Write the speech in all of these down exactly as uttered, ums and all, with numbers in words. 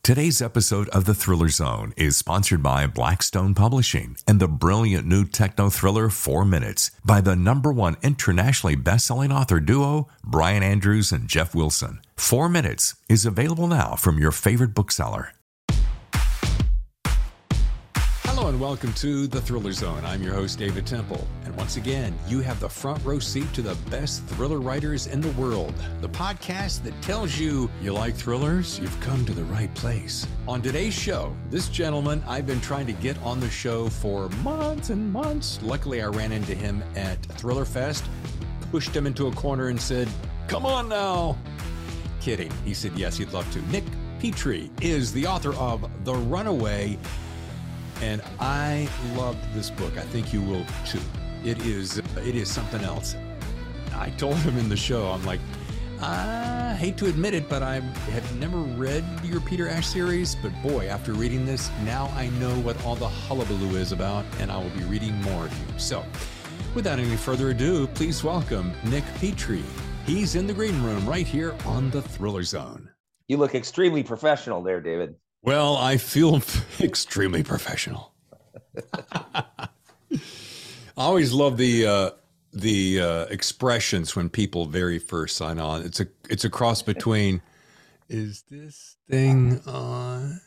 Today's episode of The Thriller Zone is sponsored by Blackstone Publishing and the brilliant new techno thriller Four Minutes by the number one internationally best-selling author duo, Brian Andrews and Jeff Wilson. Four Minutes is available now from your favorite bookseller. Hello and welcome to The Thriller Zone. I'm your host, David Temple. And once again, you have the front row seat to the best thriller writers in the world. The podcast that tells you you like thrillers, you've come to the right place. On today's show, this gentleman I've been trying to get on the show for months and months. Luckily, I ran into him at Thriller Fest, pushed him into a corner and said, "Come on now." Kidding. He said yes, he'd love to. Nick Petrie is the author of The Runaway. And I loved this book. I think you will too. It is it is something else. I told him in the show, I'm like, I hate to admit it, but I have never read your Peter Ash series. But boy, after reading this, now I know what all the hullabaloo is about, and I will be reading more of you. So, without any further ado, please welcome Nick Petrie. He's in the green room right here on the Thriller Zone. You look extremely professional there, David. Well, I feel extremely professional. I always love the uh, the uh, expressions when people very first sign on. It's a it's a cross between, is this thing on?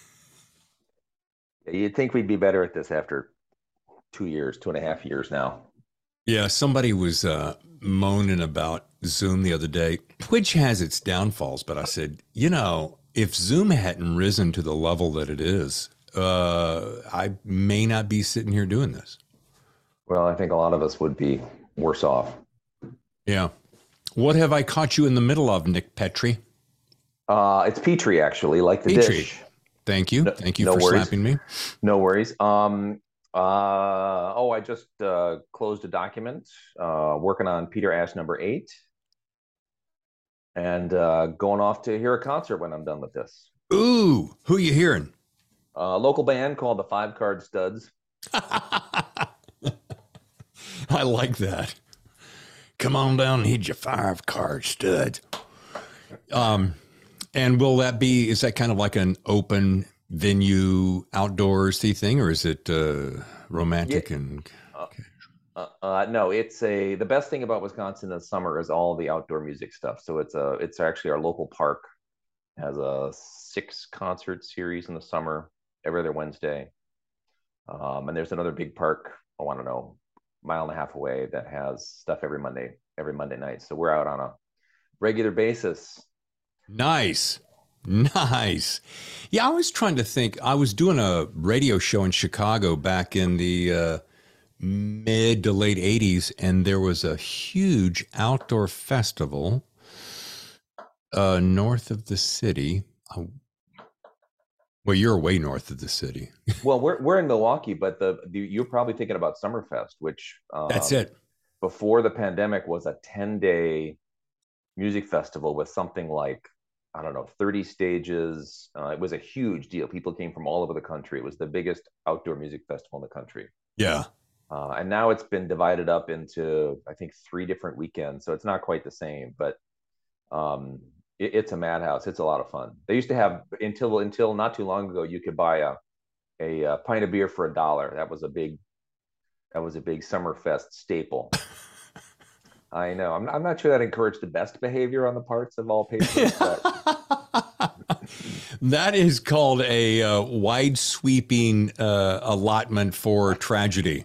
You'd think we'd be better at this after two years, two and a half years now. Yeah, somebody was uh, moaning about Zoom the other day, which has its downfalls. But I said, you know, if Zoom hadn't risen to the level that it is, uh, I may not be sitting here doing this. Well, I think a lot of us would be worse off. Yeah. What have I caught you in the middle of, Nick Petrie? Uh, it's Petrie, actually, like the Petrie. dish. Thank you. No, Thank you no for worries. slapping me. No worries. Um, uh, oh, I just uh, closed a document, uh, working on Peter Ash number eight. And uh, going off to hear a concert when I'm done with this. Ooh, who you hearing? A local band called the Five Card Studs. I like that. Come on down and hit your five card stud. Um, and will that be, is that kind of like an open venue outdoorsy thing, or is it uh, romantic Yeah. and... Uh, uh, no, it's a, the best thing about Wisconsin in the summer is all the outdoor music stuff. So it's a, it's actually our local park has a six concert series in the summer, every other Wednesday. Um, and there's another big park, oh, I don't know, mile and a half away that has stuff every Monday, every Monday night. So we're out on a regular basis. Nice. Nice. Yeah, I was trying to think, I was doing a radio show in Chicago back in the, uh, mid to late eighties, and there was a huge outdoor festival uh, north of the city. Oh, well, you're way north of the city. Well, we're we're in Milwaukee, but the, the you're probably thinking about Summerfest, which um, That's it. Before the pandemic was a ten day music festival with something like, I don't know, thirty stages. Uh, it was a huge deal. People came from all over the country. It was the biggest outdoor music festival in the country. Yeah. Uh, and now it's been divided up into, I think, three different weekends. So it's not quite the same, but um, it, it's a madhouse. It's a lot of fun. They used to have, until until not too long ago, you could buy a, a, a pint of beer for a dollar. That was a big, that was a big Summerfest staple. I know. I'm, I'm not sure that encouraged the best behavior on the parts of all patrons. But... That is called a uh, wide sweeping uh, allotment for tragedy.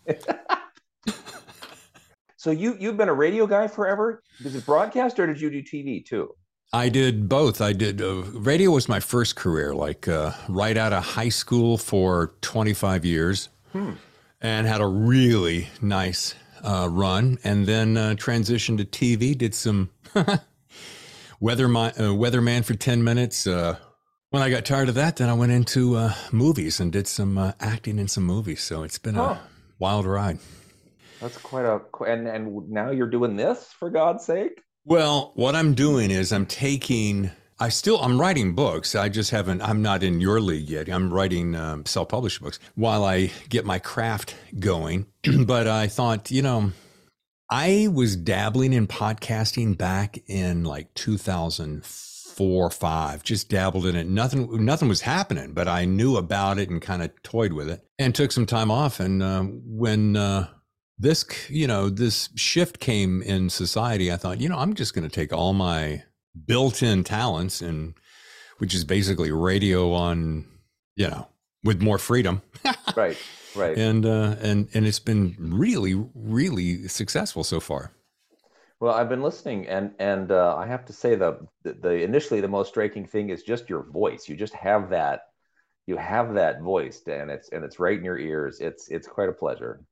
So you you've been a radio guy forever? Did it broadcast or did you do T V too? I did both. I did uh, radio was my first career, like uh, right out of high school for twenty-five years, hmm. and had a really nice uh, run, and then uh, transitioned to T V. Did some weatherman, uh, weatherman for ten minutes. Uh, when I got tired of that, then I went into uh, movies and did some uh, acting in some movies. So it's been huh. a wild ride. That's quite a, and, and now you're doing this, for God's sake? Well, what I'm doing is I'm taking, I still, I'm writing books. I just haven't, I'm not in your league yet. I'm writing um, self-published books while I get my craft going. But I thought, you know, I was dabbling in podcasting back in like two thousand four or five, just dabbled in it. Nothing, nothing was happening, but I knew about it and kind of toyed with it and took some time off. And um, when uh, this, you know, this shift came in society, I thought, you know, I'm just going to take all my built-in talents, and which is basically radio on, you know, with more freedom. Right, right. And uh, and and it's been really, really successful so far. Well, I've been listening, and and uh, I have to say the, the the initially the most striking thing is just your voice. You just have that, you have that voice, and it's and it's right in your ears. It's it's quite a pleasure.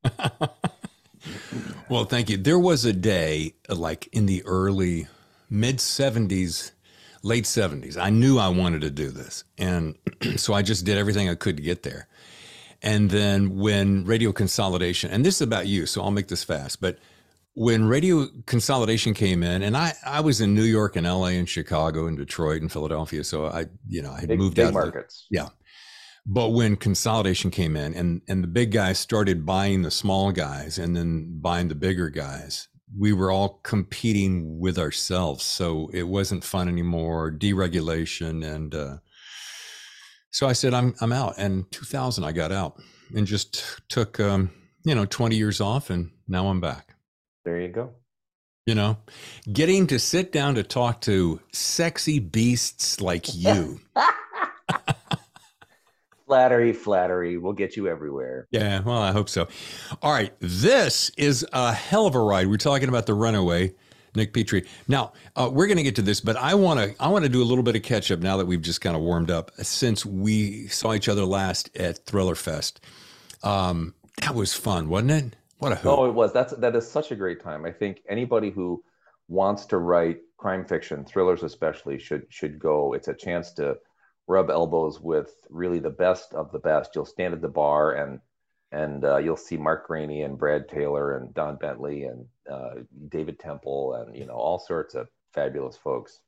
Well, thank you. There was a day, like in the early mid seventies, late seventies. I knew I wanted to do this, and so I just did everything I could to get there. And then when radio consolidation, and this is about you, so I'll make this fast, but when radio consolidation came in, and I, I was in New York and L A and Chicago and Detroit and Philadelphia. So I, you know, I had Big, moved big out. markets. The, yeah. But when consolidation came in and, and the big guys started buying the small guys and then buying the bigger guys, we were all competing with ourselves. So it wasn't fun anymore, deregulation. And uh, so I said, I'm, I'm out. And two thousand, I got out and just took, um, you know, twenty years off, and now I'm back. There you go. You know, getting to sit down to talk to sexy beasts like you. Flattery, flattery. We'll get you everywhere. Yeah, well, I hope so. All right. This is a hell of a ride. We're talking about the Runaway, Nick Petrie. Now, uh, we're going to get to this, but I want to I want to do a little bit of catch up now that we've just kind of warmed up since we saw each other last at Thriller Fest. Um, that was fun, wasn't it? What a hoot. Oh, it was. That's that is such a great time. I think anybody who wants to write crime fiction, thrillers especially, should should go. It's a chance to rub elbows with really the best of the best. You'll stand at the bar and and uh, you'll see Mark Graney and Brad Taylor and Don Bentley and uh, David Temple and you know all sorts of fabulous folks.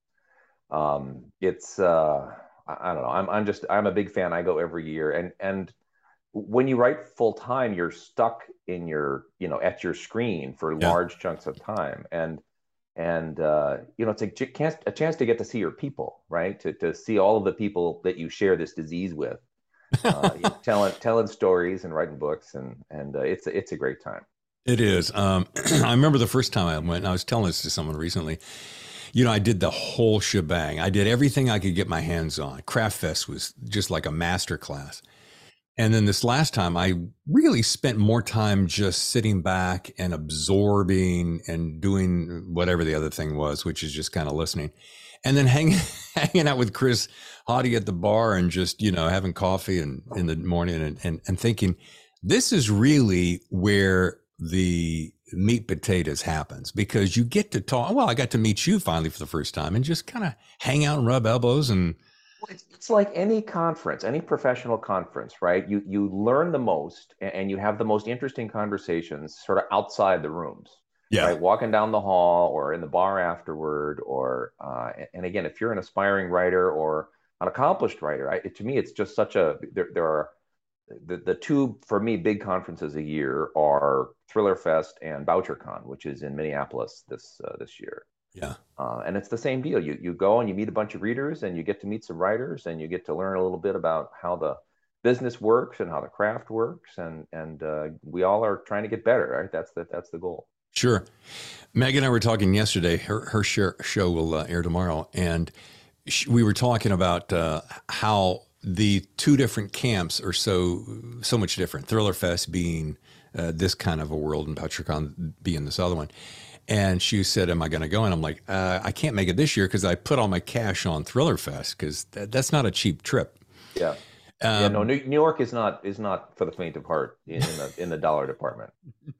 Um, it's uh, I, I don't know. I'm I'm just I'm a big fan. I go every year, and and when you write full time, you're stuck in your, you know, at your screen for Yeah. large chunks of time. And, and, uh, you know, it's a chance, a chance to get to see your people, right? To, to see all of the people that you share this disease with, uh, you know, telling, telling stories and writing books. And, and, uh, it's, it's a great time. It is. Um, I remember the first time I went, and I was telling this to someone recently, you know, I did the whole shebang. I did everything I could get my hands on. Craft Fest was just like a master class. And then this last time, I really spent more time just sitting back and absorbing and doing whatever the other thing was, which is just kind of listening. And then hanging hanging out with Chris Haughty at the bar and just, you know, having coffee and in the morning and, and, and thinking, this is really where the meat potatoes happens, because you get to talk. Well, I got to meet you finally for the first time and just kind of hang out and rub elbows. And It's, it's like any conference, any professional conference, right? You you learn the most and you have the most interesting conversations sort of outside the rooms, yeah, right? Walking down the hall or in the bar afterward, or uh, and again, if you're an aspiring writer or an accomplished writer, I, to me, it's just such a there. There are the the two for me big conferences a year are Thriller Fest and BoucherCon, which is in Minneapolis this uh, this year. yeah. Uh, and it's the same deal. You you go and you meet a bunch of readers and you get to meet some writers and you get to learn a little bit about how the business works and how the craft works. And and uh, we all are trying to get better, right? That's the, that's the goal. Sure. Meg and I were talking yesterday. Her, her show, show will uh, air tomorrow. And sh- we were talking about uh, how the two different camps are so so much different. Thriller Fest being uh, this kind of a world and BoucherCon being this other one. And she said, am I going to go? And I'm like, uh, I can't make it this year because I put all my cash on Thriller Fest, because th- that's not a cheap trip. Yeah. Um, yeah. No, New, New York is not is not for the faint of heart in, in the in the dollar department.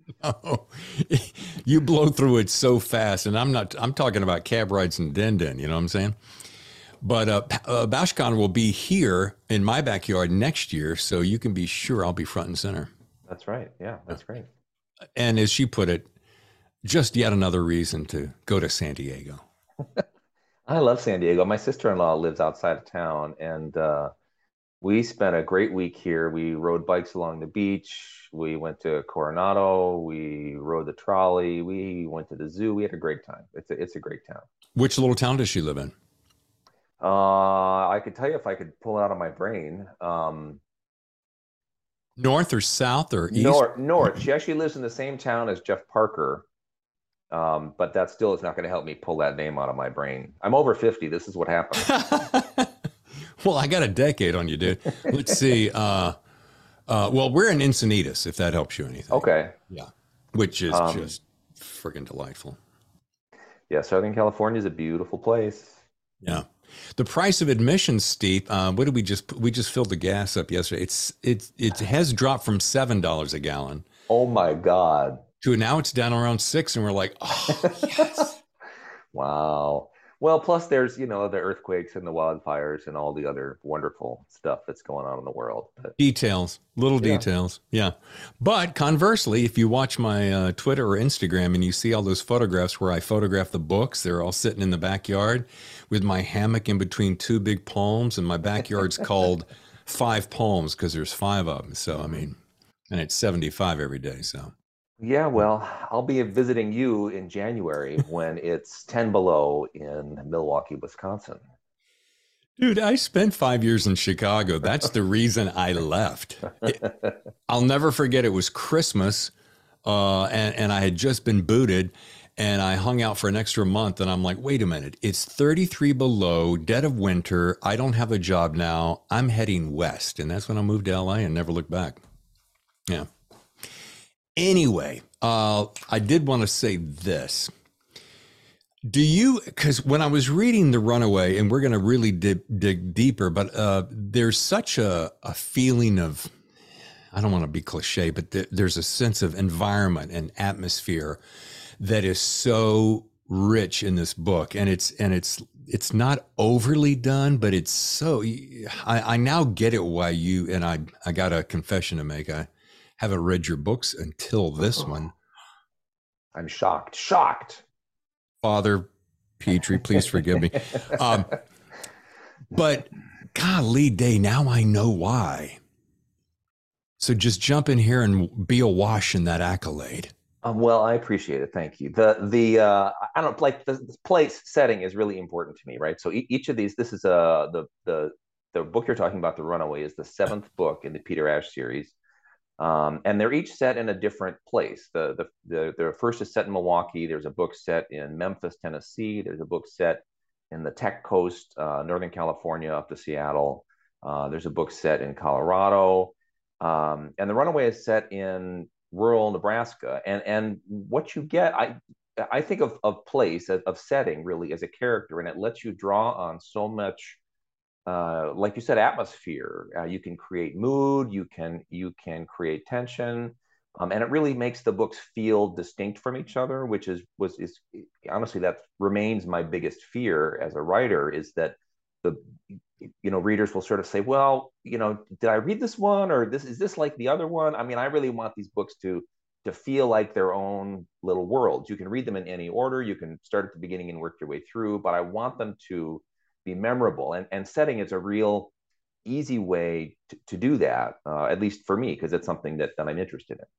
Oh, you blow through it so fast. And I'm not, I'm talking about cab rides and den den, you know what I'm saying? But uh, uh, BoucherCon will be here in my backyard next year. So you can be sure I'll be front and center. That's right. Yeah, that's great. And as she put it, just yet another reason to go to San Diego. I love San Diego. My sister-in-law lives outside of town, and uh, we spent a great week here. We rode bikes along the beach. We went to Coronado. We rode the trolley. We went to the zoo. We had a great time. It's a, it's a great town. Which little town does she live in? Uh, I could tell you if I could pull it out of my brain. Um, North or south or east? North, North. She actually lives in the same town as Jeff Parker, um, but that still is not going to help me pull that name out of my brain. I'm over fifty. This is what happens. Well, I got a decade on you, dude. Let's see. Uh, uh, well, we're in Encinitas, if that helps you anything. Okay. Yeah, which is Um, just friggin' delightful. yeah, Southern California is a beautiful place. Yeah. The price of admission, Steve. Uh, what did we just we just filled the gas up yesterday? It's it it has dropped from seven dollars a gallon Oh my God. to now it's down around six, and we're like, oh yes. Wow. Well, plus there's, you know, the earthquakes and the wildfires and all the other wonderful stuff that's going on in the world. But Details, little yeah. details. Yeah. But conversely, if you watch my uh, Twitter or Instagram and you see all those photographs where I photograph the books, they're all sitting in the backyard with my hammock in between two big palms, and my backyard's called Five Palms because there's five of them. So, I mean, and it's seventy-five every day. So, Yeah, well, I'll be visiting you in January when it's ten below in Milwaukee, Wisconsin. dude, I spent five years in Chicago. That's the reason I left. It, I'll never forget it was Christmas, uh, and, and I had just been booted, and I hung out for an extra month. And I'm like, wait a minute, it's thirty-three below, dead of winter. I don't have a job now. I'm heading west. And that's when I moved to L A and never looked back. Yeah. Anyway, uh, I did want to say this. Do you, because when I was reading The Runaway, and we're going to really dig, dig deeper, but uh, there's such a, a feeling of, I don't want to be cliche, but th- there's a sense of environment and atmosphere that is so rich in this book. And it's, and it's, it's not overly done, but it's so, I, I now get it why you, and I, I got a confession to make. I haven't read your books until this one. I'm shocked, shocked. Father Petrie, please forgive me. Um, but golly day, now I know why. So just jump in here and be awash in that accolade. Um, well, I appreciate it. Thank you. The the uh, I don't like the, the place setting is really important to me, right? So e- each of these, this is uh the the the book you're talking about, The Runaway, is the seventh book in the Peter Ash series. Um, and they're each set in a different place. The, the the the first is set in Milwaukee. There's a book set in Memphis, Tennessee. There's a book set in the Tech Coast, uh, Northern California, up to Seattle. Uh, there's a book set in Colorado, um, and The Runaway is set in rural Nebraska. And and what you get, I I think of of place of, of setting really as a character, and it lets you draw on so much uh, like you said, atmosphere. Uh, you can create mood. You can you can create tension, um, and it really makes the books feel distinct from each other, which is was is honestly that remains my biggest fear as a writer is that the you know readers will sort of say, well, you know, did I read this one or this is this like the other one? I mean, I really want these books to to feel like their own little worlds. You can read them in any order. You can start at the beginning and work your way through, but I want them to be memorable, and and setting is a real easy way to, to do that, uh, at least for me, because it's something that, that I'm interested in.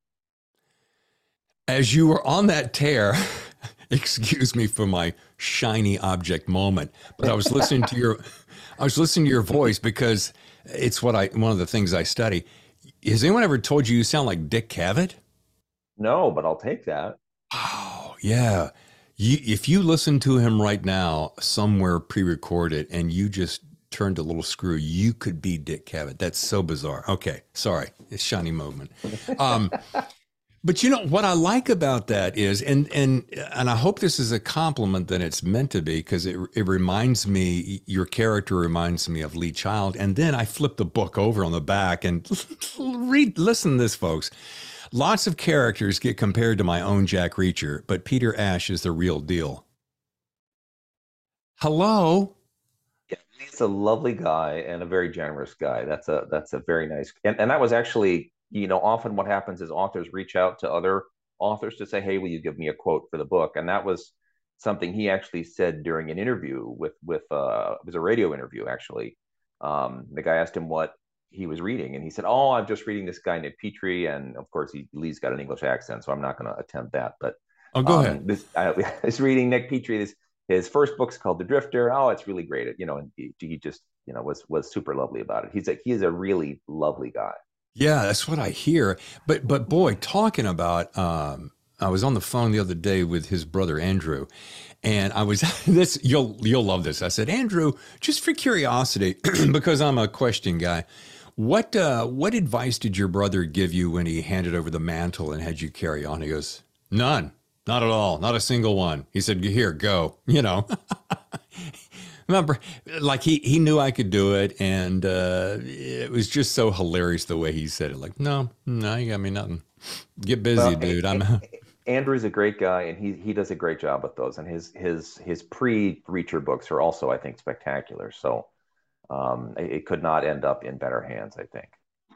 As you were on that tear, excuse me for my shiny object moment, but I was listening to your I was listening to your voice because it's what I one of the things I study. Has anyone ever told you you sound like Dick Cavett? No, but I'll take that. Oh, yeah. You, if you listen to him right now, somewhere pre-recorded, and you just turned a little screw, you could be Dick Cavett. That's so bizarre. Okay, sorry, it's shiny moment. Um, but you know what I like about that is, and and and I hope this is a compliment that it's meant to be, because it it reminds me, your character reminds me of Lee Child, and then I flip the book over on the back and read. Listen to this, folks. Lots of characters get compared to my own Jack Reacher, but Peter Ash is the real deal. Hello? Yeah, he's a lovely guy and a very generous guy. That's a that's a very nice, and, and that was actually, you know, often what happens is authors reach out to other authors to say, hey, will you give me a quote for the book? And that was something he actually said during an interview with with uh it was a radio interview actually. Um, the guy asked him what he was reading, and he said, "Oh, I'm just reading this guy named Petrie," and of course, he, Lee's got an English accent, so I'm not going to attempt that. But Oh, go ahead. um, this I was reading Nick Petrie, this his first book's called The Drifter. Oh, it's really great. You know, and he, he just, you know, was was super lovely about it. He's a he is a really lovely guy. Yeah, that's what I hear. But but boy, talking about um I was on the phone the other day with his brother Andrew, and I was this you'll you'll love this. I said, Andrew, just for curiosity, because I'm a question guy, what uh what advice did your brother give you when he handed over the mantle and had you carry on? He goes, none. Not at all. Not a single one. He said, here, go. You know. Remember, like he he knew I could do it, and uh, it was just so hilarious the way he said it. Like, no, no, you got me nothing. Get busy, Well, dude. A- I'm A- Andrew's a great guy, and he he does a great job with those. And his his his pre-Reacher books are also, I think, spectacular. So um, it, it could not end up in better hands, I think.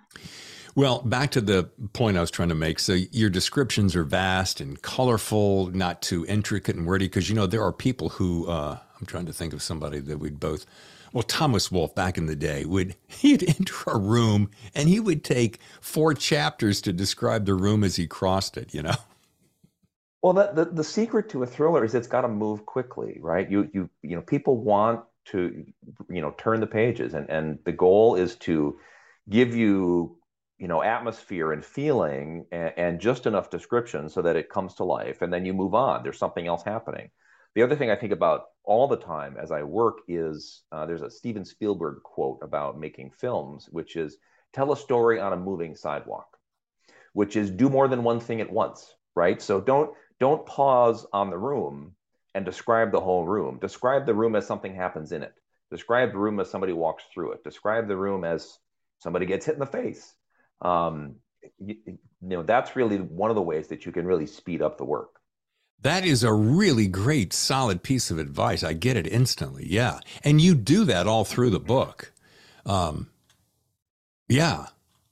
well. Back to the point I was trying to make. So your descriptions are vast and colorful, not too intricate and wordy. Because you know there are people who uh, I'm trying to think of somebody that we'd both. Well, Thomas Wolfe back in the day would he'd enter a room and he would take four chapters to describe the room as he crossed it. You know. Well, the, the the secret to a thriller is it's got to move quickly, right? You you you know, people want to, you know, turn the pages, and and the goal is to give you, you know, atmosphere and feeling, and, and just enough description so that it comes to life, and then you move on. There's something else happening. The other thing I think about all the time as I work is uh, there's a Steven Spielberg quote about making films, which is tell a story on a moving sidewalk, which is do more than one thing at once, right? So don't don't pause on the room and describe the whole room. Describe the room as something happens in it. Describe the room as somebody walks through it. Describe the room as somebody gets hit in the face. Um, you, you know, that's really one of the ways that you can really speed up the work. That is a really great, solid piece of advice. I get it instantly. Yeah. And you do that all through the book. Um, yeah.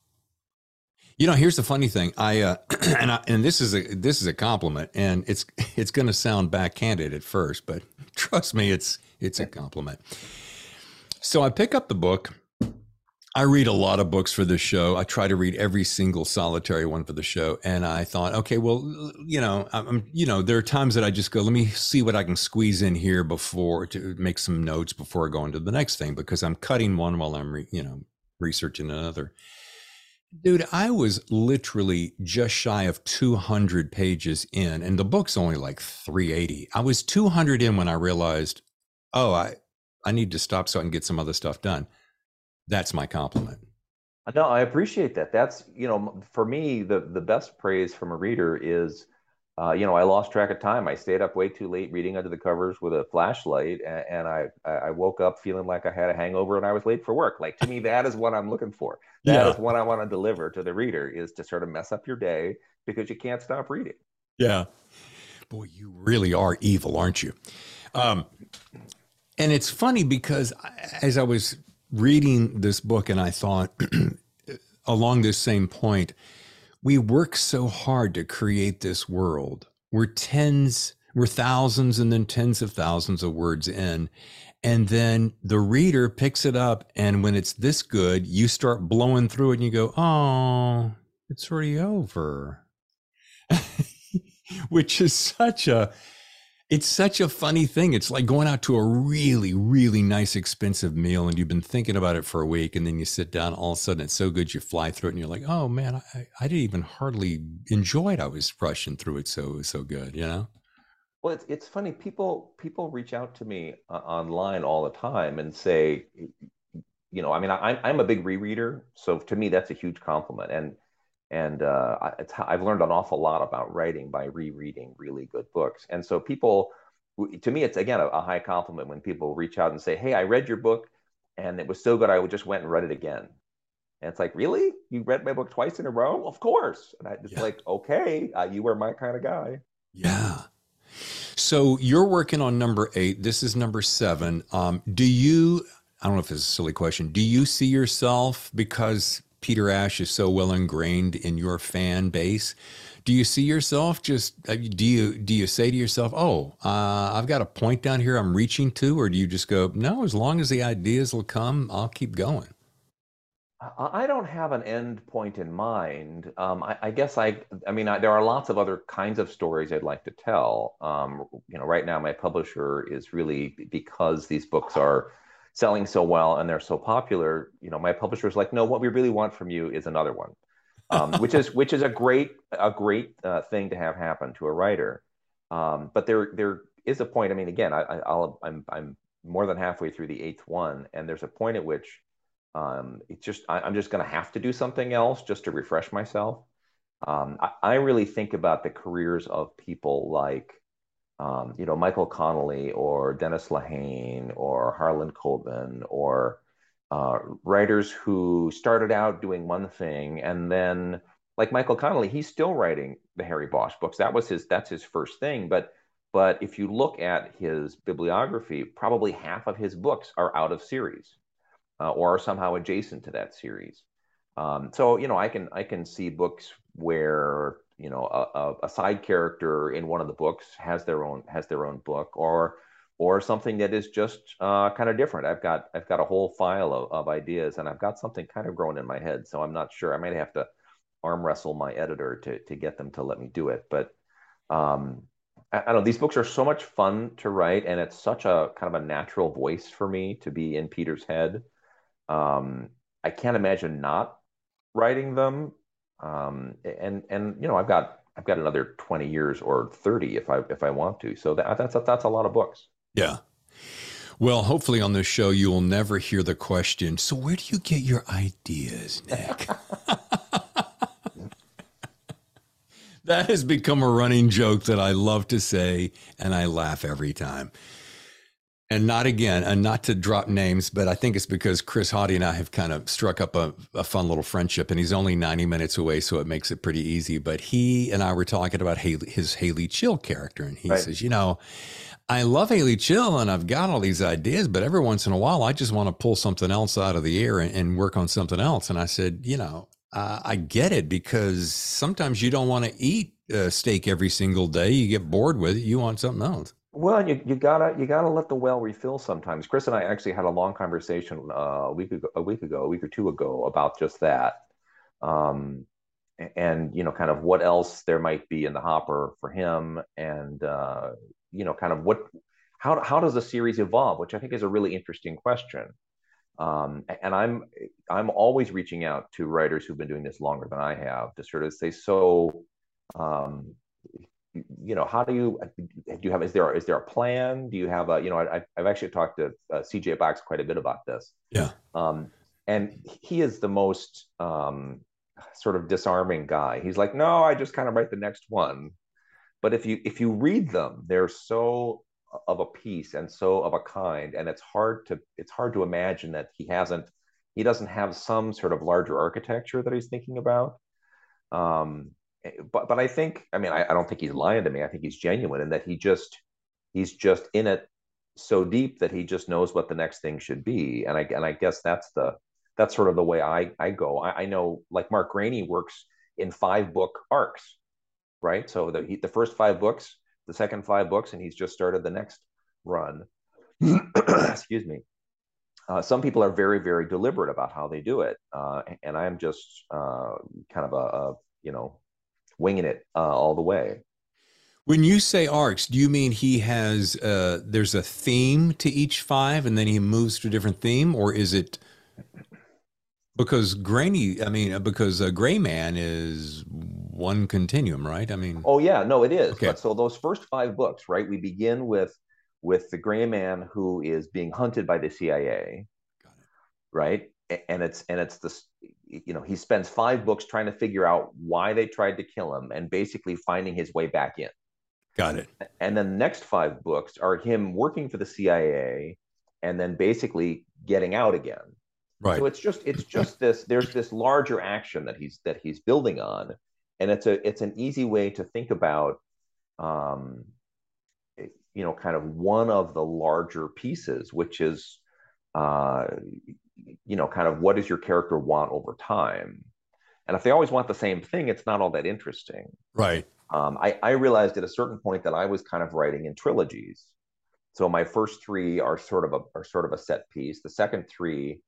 You know, here's the funny thing. I uh, and I, and this is a this is a compliment, and it's it's going to sound backhanded at first, but trust me, it's it's a compliment. So I pick up the book. I read a lot of books for this show. I try to read every single solitary one for the show, and I thought, okay, well, you know, I'm you know, there are times that I just go, let me see what I can squeeze in here before to make some notes before I go into the next thing, because I'm cutting one while I'm re, you know researching another. Dude, I was literally just shy of two hundred pages in, and the book's only like three eighty. I was two hundred in when I realized, oh, I, I need to stop so I can get some other stuff done. That's my compliment. No, I appreciate that. That's, you know, for me, the the best praise from a reader is, uh, you know, I lost track of time. I stayed up way too late reading under the covers with a flashlight, and, and I I woke up feeling like I had a hangover and I was late for work. Like, to me, that is what I'm looking for. That Yeah. is what I want to deliver to the reader, is to sort of mess up your day because you can't stop reading. Yeah. Boy, you really are evil, aren't you? Um, and it's funny because as I was reading this book and I thought along this same point, we work so hard to create this world. We're tens, we're thousands and then tens of thousands of words in. And then the reader picks it up. And when it's this good, you start blowing through it and you go, oh, it's already over. Which is such a, it's such a funny thing. It's like going out to a really, really nice, expensive meal and you've been thinking about it for a week, and then you sit down, all of a sudden it's so good you fly through it and you're like, oh man, I, I didn't even hardly enjoy it. I was rushing through it, so it was so good, you know? Well, it's it's funny. People people reach out to me uh, online all the time and say, you know, I mean, I, I'm a big rereader, so to me that's a huge compliment. And and uh, I- it's how I've learned an awful lot about writing by rereading really good books. And so people, to me, it's again a, a high compliment when people reach out and say, "Hey, I read your book, and it was so good, I just went and read it again." And it's like, "Really? You read my book twice in a row? Of course." And I just Yeah. like, "Okay, uh, you are my kind of guy." Yeah. So you're working on number eight. This is number seven. Um, do you, I don't know if it's a silly question, do you see yourself, because Peter Ash is so well ingrained in your fan base, do you see yourself just, uh, do you, do you say to yourself, oh, uh, I've got a point down here I'm reaching to, or do you just go, no, as long as the ideas will come, I'll keep going? I don't have an end point in mind. Um, I, I guess I, I mean, I, there are lots of other kinds of stories I'd like to tell. Um, you know, right now my publisher is really, because these books are selling so well and they're so popular. You know, my publisher is like, no, what we really want from you is another one, um, which is which is a great a great uh, thing to have happen to a writer. Um, but there there is a point. I mean, again, I, I, I'll I'm I'm more than halfway through the eighth one, and there's a point at which um, it's just I, I'm just going to have to do something else just to refresh myself. Um, I, I really think about the careers of people like um, you know Michael Connelly or Dennis Lehane or Harlan Coben or uh, writers who started out doing one thing and then like Michael Connelly, he's still writing the Harry Bosch books. That was his that's his first thing, but but if you look at his bibliography, probably half of his books are out of series uh, or are somehow adjacent to that series. Um, so you know, I can I can see books where you know a, a side character in one of the books has their own has their own book, or or something that is just uh, kind of different. I've got I've got a whole file of, of ideas, and I've got something kind of growing in my head. So I'm not sure. I might have to arm wrestle my editor to to get them to let me do it. But um, I, I don't know. These books are so much fun to write, and it's such a kind of a natural voice for me to be in Peter's head. Um, I can't imagine not writing them. Um, and and you know, I've got I've got another twenty years or thirty if I if I want to. So that, that's that's a lot of books. Yeah. Well, hopefully on this show you will never hear the question, so where do you get your ideas, Nick? That has become a running joke that I love to say, and I laugh every time. And not again, and not to drop names, but I think it's because Chris Haughey and I have kind of struck up a, a fun little friendship, and he's only ninety minutes away, so it makes it pretty easy. But he and I were talking about Haley, his Haley Chill character, and he right. says, you know, I love Haley Chill, and I've got all these ideas, but every once in a while, I just want to pull something else out of the air and, and work on something else. And I said, you know, uh, I get it, because sometimes you don't want to eat uh, steak every single day. You get bored with it. You want something else. Well, you, you gotta you gotta let the well refill sometimes. Chris and I actually had a long conversation uh, a week ago, a week ago, a week or two ago about just that, um, and you know, kind of what else there might be in the hopper for him, and uh, you know, kind of what how how does the series evolve, which I think is a really interesting question. Um, and I'm I'm always reaching out to writers who've been doing this longer than I have to sort of say, so. Um, you know, how do you do you have is there is there a plan? Do you have a you know I, I've actually talked to uh, C J Box quite a bit about this. Yeah. Um, and he is the most um, sort of disarming guy. He's like, no, I just kind of write the next one. But if you if you read them, they're so of a piece and so of a kind, and it's hard to it's hard to imagine that he hasn't he doesn't have some sort of larger architecture that he's thinking about. Um, but but I think I mean I, I don't think he's lying to me. I think he's genuine in that he just he's just in it so deep that he just knows what the next thing should be. And I and I guess that's the that's sort of the way I I go. I, I know like Mark Greaney works in five book arcs, right? So the he, the first five books, the second five books, and he's just started the next run. Excuse me. Uh, some people are very very deliberate about how they do it, uh, and I'm just uh, kind of a, a you know. winging it uh, all the way. When you say arcs, do you mean he has, uh, there's a theme to each five and then he moves to a different theme? Or is it because Grainy, I mean, because a Gray Man is one continuum, right? I mean. Oh yeah, no, it is. Okay. But so those first five books, right? We begin with, with the Gray Man who is being hunted by the C I A, Got it. Right? And it's, and it's this, you know, he spends five books trying to figure out why they tried to kill him and basically finding his way back in. Got it. And then the next five books are him working for the C I A and then basically getting out again. Right. So it's just it's just this there's this larger action that he's that he's building on, and it's a it's an easy way to think about um you know kind of one of the larger pieces, which is uh you know, kind of what does your character want over time? And if they always want the same thing, it's not all that interesting. Right. Um, I, I realized at a certain point that I was kind of writing in trilogies. So my first three are sort of a are sort of a set piece. The second three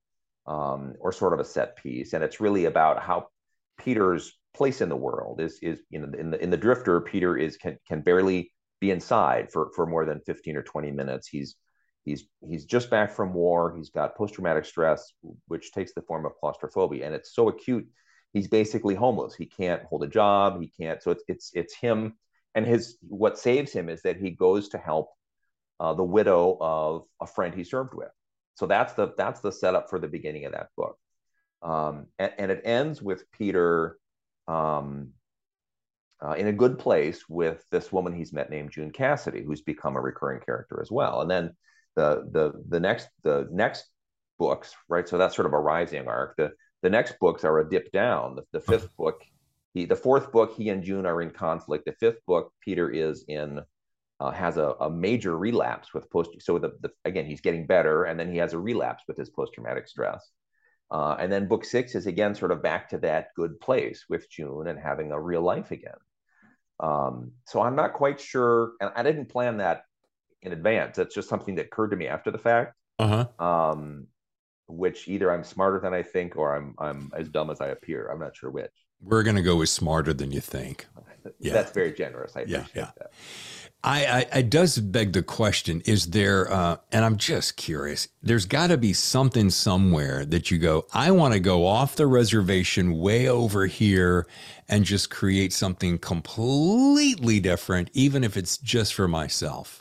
um, or sort of a set piece. And it's really about how Peter's place in the world is, is you know, in the in the Drifter, Peter is can can barely be inside for for more than fifteen or twenty minutes. He's he's he's just back from war. He's got post-traumatic stress, which takes the form of claustrophobia, and it's so acute. He's basically homeless. He can't hold a job. He can't. So it's it's it's him, and his what saves him is that he goes to help uh, the widow of a friend he served with. So that's the that's the setup for the beginning of that book, um, and, and it ends with Peter um, uh, in a good place with this woman he's met named June Cassidy, who's become a recurring character as well. And then the the the next the next books, right? So that's sort of a rising arc. The the next books are a dip down. The, the fifth book, he the fourth book, he and June are in conflict. The fifth book, Peter is in. Uh, has a, a major relapse with post. So the, the again, he's getting better, and then he has a relapse with his post-traumatic stress. Uh, and then book six is again sort of back to that good place with June and having a real life again. Um, so I'm not quite sure, and I didn't plan that in advance. That's just something that occurred to me after the fact. Uh-huh. Um, which either I'm smarter than I think, or I'm I'm as dumb as I appear. I'm not sure which. We're gonna go with smarter than you think. Yeah. That's very generous. I appreciate yeah, yeah. that. I, I, it does beg the question, is there, uh, and I'm just curious, there's got to be something somewhere that you go, I want to go off the reservation way over here and just create something completely different, even if it's just for myself.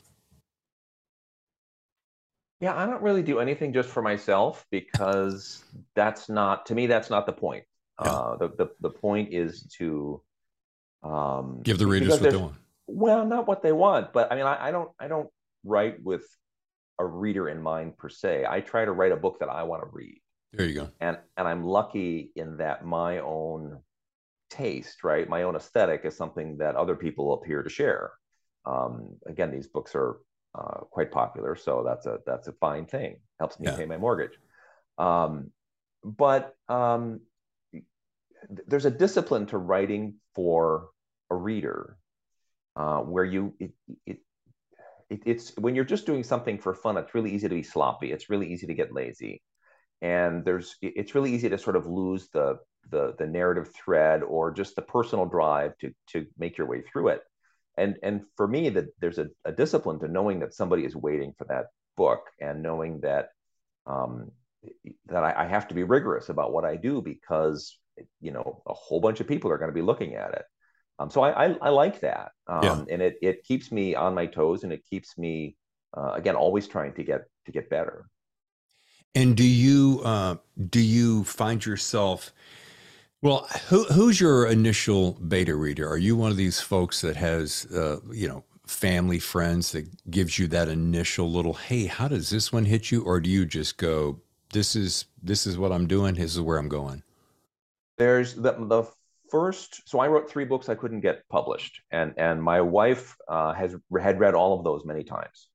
Yeah, I don't really do anything just for myself because that's not, to me, that's not the point. Yeah. Uh, the, the, the point is to um, give the readers what they want. Well, not what they want, but I mean, I, I don't, I don't write with a reader in mind per se. I try to write a book that I want to read. There you go. And and I'm lucky in that my own taste, right, my own aesthetic is something that other people appear to share. Um, again, these books are uh, quite popular, so that's a that's a fine thing. Helps me yeah. pay my mortgage. Um, but um, there's a discipline to writing for a reader. Uh, where you it, it, it it's when you're just doing something for fun, it's really easy to be sloppy. It's really easy to get lazy, and there's it's really easy to sort of lose the the the narrative thread or just the personal drive to to make your way through it. And and for me, that there's a, a discipline to knowing that somebody is waiting for that book and knowing that um, that I, I have to be rigorous about what I do because you know a whole bunch of people are going to be looking at it. Um, so I, I, I like that, um, yeah. and it, it keeps me on my toes, and it keeps me uh, again always trying to get to get better. And do you uh, do you find yourself? Well, who, who's your initial beta reader? Are you one of these folks that has uh, you know family, friends that gives you that initial little, hey, how does this one hit you, or do you just go, this is this is what I'm doing, this is where I'm going? There's the the. First, so I wrote three books I couldn't get published, and and my wife uh, has had read all of those many times,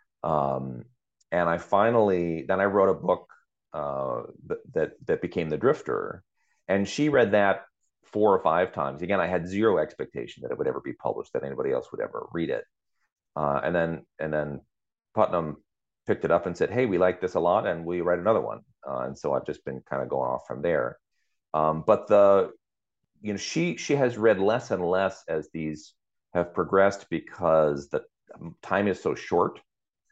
um, and I finally then I wrote a book uh, that, that that became The Drifter, and she read that four or five times. Again, I had zero expectation that it would ever be published, that anybody else would ever read it, uh, and then and then Putnam picked it up and said, "Hey, we like this a lot, and we write another one," uh, and so I've just been kind of going off from there. Um, but the you know, she she has read less and less as these have progressed because the time is so short.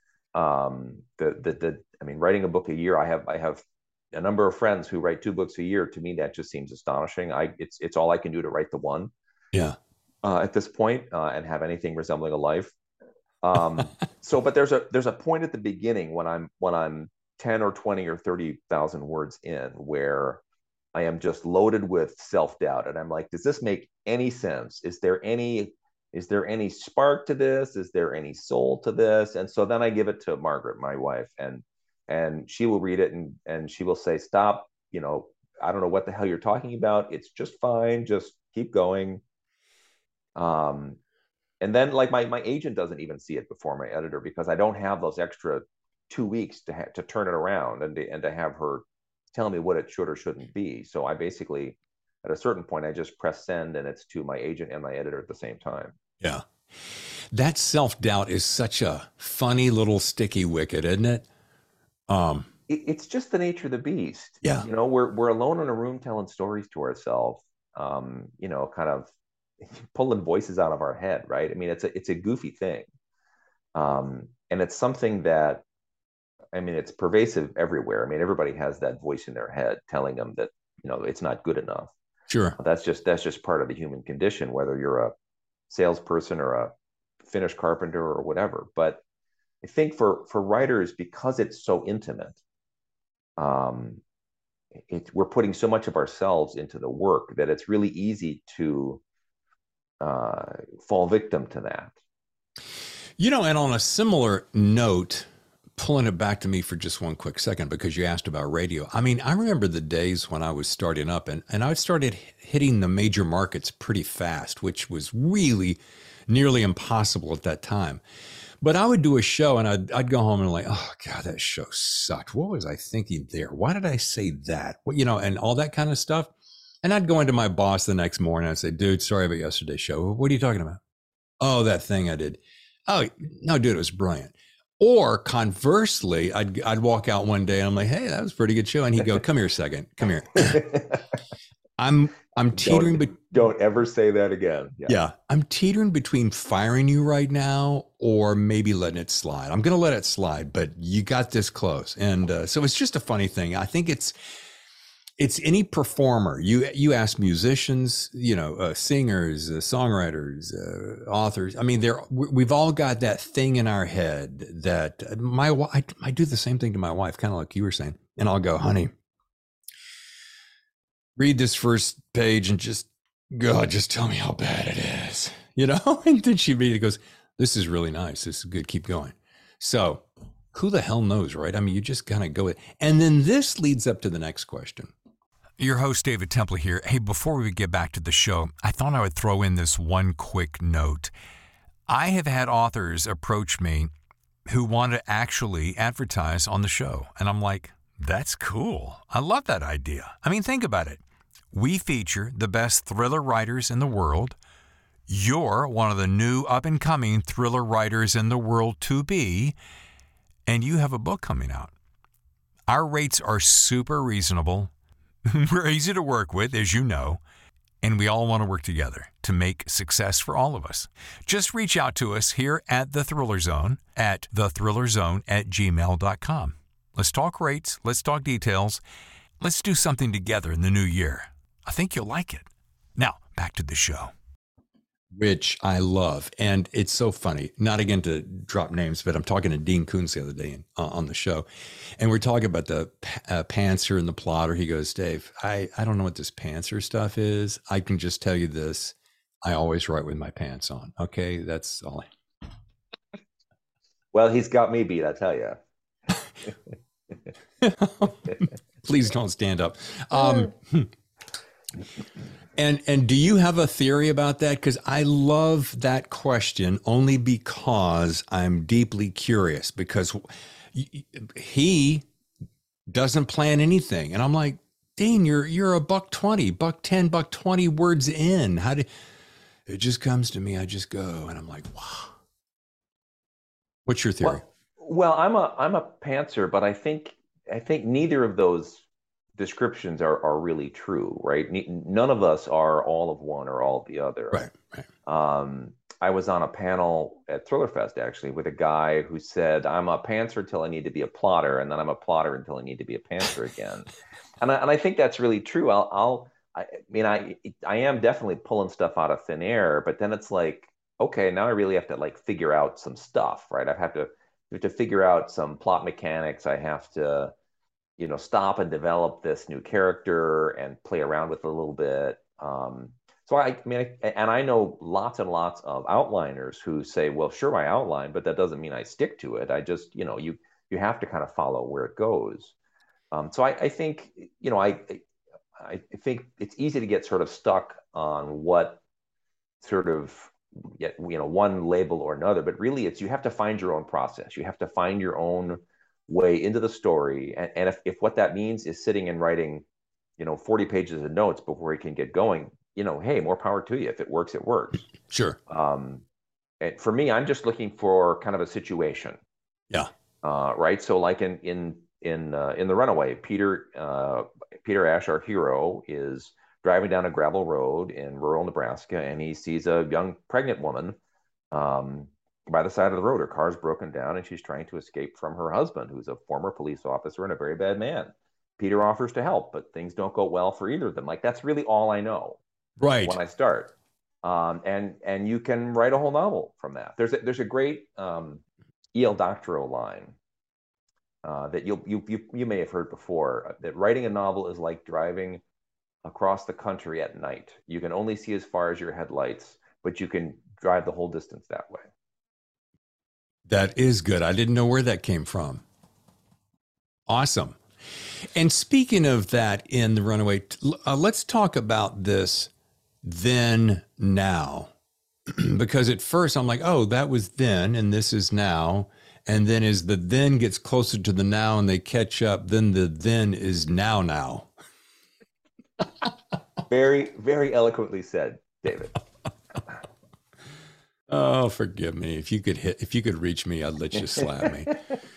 Um, the, the the I mean, writing a book a year, I have I have a number of friends who write two books a year. To me, that just seems astonishing. I it's it's all I can do to write the one. Yeah. Uh, at this point, uh, and have anything resembling a life. Um, so, but there's a there's a point at the beginning when I'm when I'm ten or twenty or thirty thousand words in where I am just loaded with self-doubt. And I'm like, does this make any sense? Is there any, is there any spark to this? Is there any soul to this? And so then I give it to Margaret, my wife, and, and she will read it and, and she will say, stop, you know, I don't know what the hell you're talking about. It's just fine. Just keep going. Um, and then like my, my agent doesn't even see it before my editor because I don't have those extra two weeks to ha- to turn it around and to, and to have her tell me what it should or shouldn't be. So I basically, at a certain point, I just press send and it's to my agent and my editor at the same time. Yeah. That self-doubt is such a funny little sticky wicket, isn't it? Um, it, it's just the nature of the beast. Yeah. You know, we're we're alone in a room telling stories to ourselves. Um, you know, kind of pulling voices out of our head, right? I mean, it's a it's a goofy thing, um, and it's something that, I mean, it's pervasive everywhere. I mean, everybody has that voice in their head telling them that, you know, it's not good enough. Sure. That's just that's just part of the human condition, whether you're a salesperson or a finished carpenter or whatever. But I think for for writers, because it's so intimate, um, it, we're putting so much of ourselves into the work that it's really easy to uh, fall victim to that. You know, and on a similar note, pulling it back to me for just one quick second, because you asked about radio. I mean, I remember the days when I was starting up, and, and I started hitting the major markets pretty fast, which was really nearly impossible at that time. But I would do a show and I'd, I'd go home and like, oh God, that show sucked. What was I thinking there? Why did I say that? Well, you know, and all that kind of stuff. And I'd go into my boss the next morning and I'd say, dude, sorry about yesterday's show. What are you talking about? Oh, that thing I did. Oh, no, dude, it was brilliant. Or conversely, I'd I'd walk out one day and I'm like, hey, that was a pretty good show. And he'd go, come here a second. Come here. I'm I'm teetering. Don't, be- don't ever say that again. Yeah. yeah. I'm teetering between firing you right now or maybe letting it slide. I'm going to let it slide, but you got this close. And uh, so it's just a funny thing. I think it's it's any performer. You you ask musicians, you know, uh, singers, uh, songwriters, uh, authors. I mean, they're we've all got that thing in our head that my I, I do the same thing to my wife, kind of like you were saying, and I'll go, honey, read this first page and just God, just tell me how bad it is, you know. And then she read it, goes, this is really nice. This is good. Keep going. So who the hell knows, right? I mean, you just kind of go with it. And then this leads up to the next question. Your host, David Temple here. Hey, before we get back to the show, I thought I would throw in this one quick note. I have had authors approach me who want to actually advertise on the show. And I'm like, that's cool. I love that idea. I mean, think about it. We feature the best thriller writers in the world. You're one of the new up-and-coming thriller writers in the world to be, and you have a book coming out. Our rates are super reasonable. We're easy to work with, as you know, and we all want to work together to make success for all of us. Just reach out to us here at The Thriller Zone at the thriller zone at gmail dot com. Let's talk rates. Let's talk details. Let's do something together in the new year. I think you'll like it. Now, back to the show. Which I love. And it's so funny, not again to drop names, but I'm talking to Dean Koontz the other day in, uh, on the show. And we're talking about the uh, pantser and the plotter. He goes, Dave, I, I don't know what this pantser stuff is. I can just tell you this. I always write with my pants on. Okay, that's all. I... Well, he's got me beat, I tell you. Please don't stand up. Um, and and do you have a theory about that? Because I love that question only because I'm deeply curious. Because he doesn't plan anything, and I'm like, Dean, you're you're a buck twenty, buck ten, buck twenty words in. How do it just comes to me? I just go, and I'm like, wow. What's your theory? Well, well, I'm a I'm a pantser, but I think I think neither of those descriptions are are really true, right? None of us are all of one or all of the other. Right, right. Um, I was on a panel at ThrillerFest actually with a guy who said, "I'm a pantser till I need to be a plotter, and then I'm a plotter until I need to be a pantser again." and I, and I think that's really true. I'll, I'll I mean, I I am definitely pulling stuff out of thin air, but then it's like, okay, now I really have to like figure out some stuff, right? I have to have to figure out some plot mechanics. I have to, you know, stop and develop this new character and play around with it a little bit. Um, so I, I mean, I, and I know lots and lots of outliners who say, well, sure, I outline, but that doesn't mean I stick to it. I just, you know, you, you have to kind of follow where it goes. Um, so I, I think, you know, I, I think it's easy to get sort of stuck on what sort of, you know, one label or another, but really it's, you have to find your own process. You have to find your own way into the story. And, and if, if what that means is sitting and writing, you know, forty pages of notes before you can get going, you know, hey, more power to you. If it works, it works. Sure. Um, and for me, I'm just looking for kind of a situation. Yeah. Uh, right. So like in, in, in uh, in The Runaway, Peter uh, Peter Ash, our hero, is driving down a gravel road in rural Nebraska, and he sees a young pregnant woman um, by the side of the road. Her car's broken down, and she's trying to escape from her husband, who's a former police officer and a very bad man. Peter offers to help, but things don't go well for either of them. Like, that's really all I know, right, when I start. Um, and and you can write a whole novel from that. There's a, there's a great um, E L Doctorow line uh, that you'll, you you you may have heard before. That writing a novel is like driving across the country at night. You can only see as far as your headlights, but you can drive the whole distance that way. That is good. I didn't know where that came from. Awesome. And speaking of that in The Runaway, uh, let's talk about this then, now, because at first I'm like, oh, that was then and this is now. And then as the then gets closer to the now and they catch up, then the then is now, now. Very, very eloquently said, David. Oh, forgive me. If you could hit, if you could reach me, I'd let you slap me.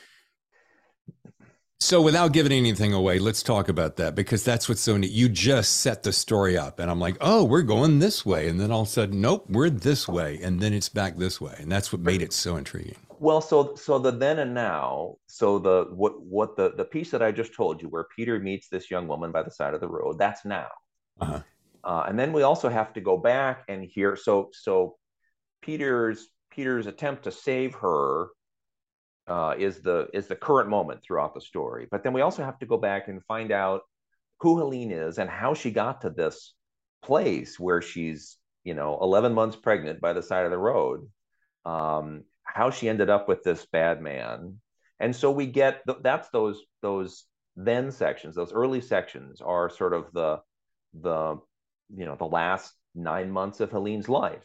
So without giving anything away, let's talk about that, because that's what's so neat. You just set the story up and I'm like, oh, we're going this way. And then all of a sudden, nope, we're this way. And then it's back this way. And that's what made it so intriguing. Well, so so the then and now, so the what what the the piece that I just told you, where Peter meets this young woman by the side of the road, that's now. Uh-huh. Uh, and then we also have to go back and hear, so so Peter's Peter's attempt to save her Uh, is the is the current moment throughout the story. But then we also have to go back and find out who Helene is and how she got to this place where she's, you know, eleven months pregnant by the side of the road, um, how she ended up with this bad man. And so we get, that's those those then sections, those early sections are sort of the, the you know, the last nine months of Helene's life.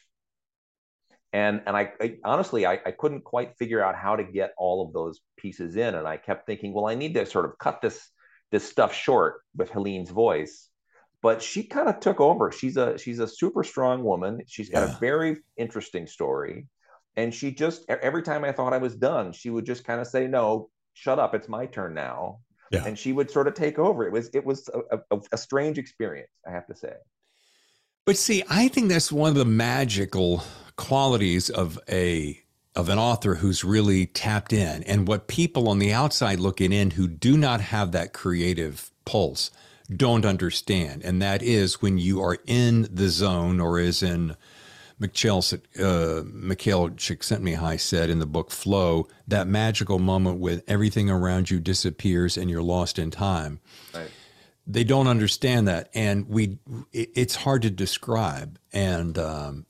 And and I, I honestly, I, I couldn't quite figure out how to get all of those pieces in. And I kept thinking, well, I need to sort of cut this this stuff short with Helene's voice. But she kind of took over. She's a she's a super strong woman. She's got yeah. a very interesting story. And she just, every time I thought I was done, she would just kind of say, no, shut up, it's my turn now. Yeah. And she would sort of take over. It was it was a, a, a strange experience, I have to say. But see, I think that's one of the magical qualities of a of an author who's really tapped in, and what people on the outside looking in who do not have that creative pulse don't understand. And that is when you are in the zone, or as in Mikhail uh, Mikhail Csikszentmihalyi said in the book Flow, that magical moment when everything around you disappears and you're lost in time. Right. They don't understand that, and we it, it's hard to describe. And um,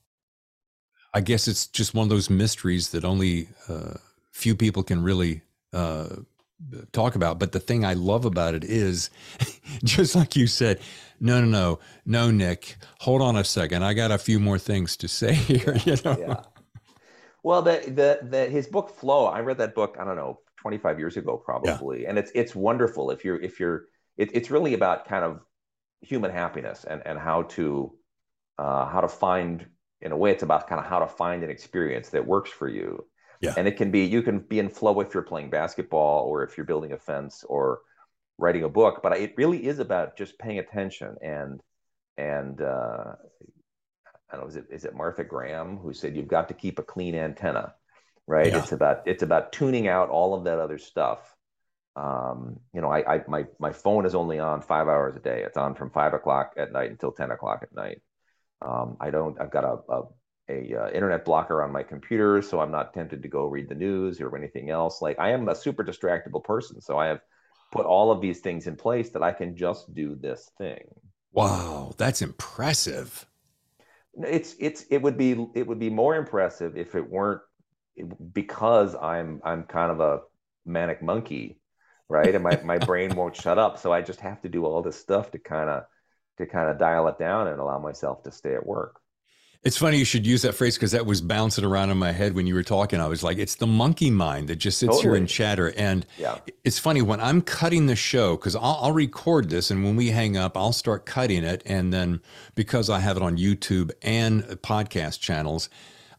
I guess it's just one of those mysteries that only uh, few people can really uh, talk about. But the thing I love about it is, just like you said, no, no, no, no, Nick, hold on a second. I got a few more things to say here. You know? Yeah. Well, the, the the his book Flow, I read that book, I don't know, twenty-five years ago probably, yeah. and it's it's wonderful. If you're if you're it, it's really about kind of human happiness and and how to uh, how to find. In a way, it's about kind of how to find an experience that works for you. Yeah. And it can be, you can be in flow if you're playing basketball or if you're building a fence or writing a book, but it really is about just paying attention. And, and uh, I don't know, is it, is it Martha Graham who said, you've got to keep a clean antenna, right? Yeah. It's about, it's about tuning out all of that other stuff. Um, you know, I, I, my, my phone is only on five hours a day. It's on from five o'clock at night until ten o'clock at night. Um, I don't, I've got a, a, a uh, internet blocker on my computer, so I'm not tempted to go read the news or anything else. Like, I am a super distractible person. So I have put all of these things in place that I can just do this thing. Wow. That's impressive. It's, it's, it would be, it would be more impressive if it weren't because I'm, I'm kind of a manic monkey, right? And my, my brain won't shut up. So I just have to do all this stuff to kind of, to kind of dial it down and allow myself to stay at work. It's funny you should use that phrase, because that was bouncing around in my head when you were talking. I was like, it's the monkey mind that just sits totally. Here and chatter. And yeah. It's funny when I'm cutting the show, because I'll, I'll record this, and when we hang up, I'll start cutting it. And then because I have it on YouTube and podcast channels,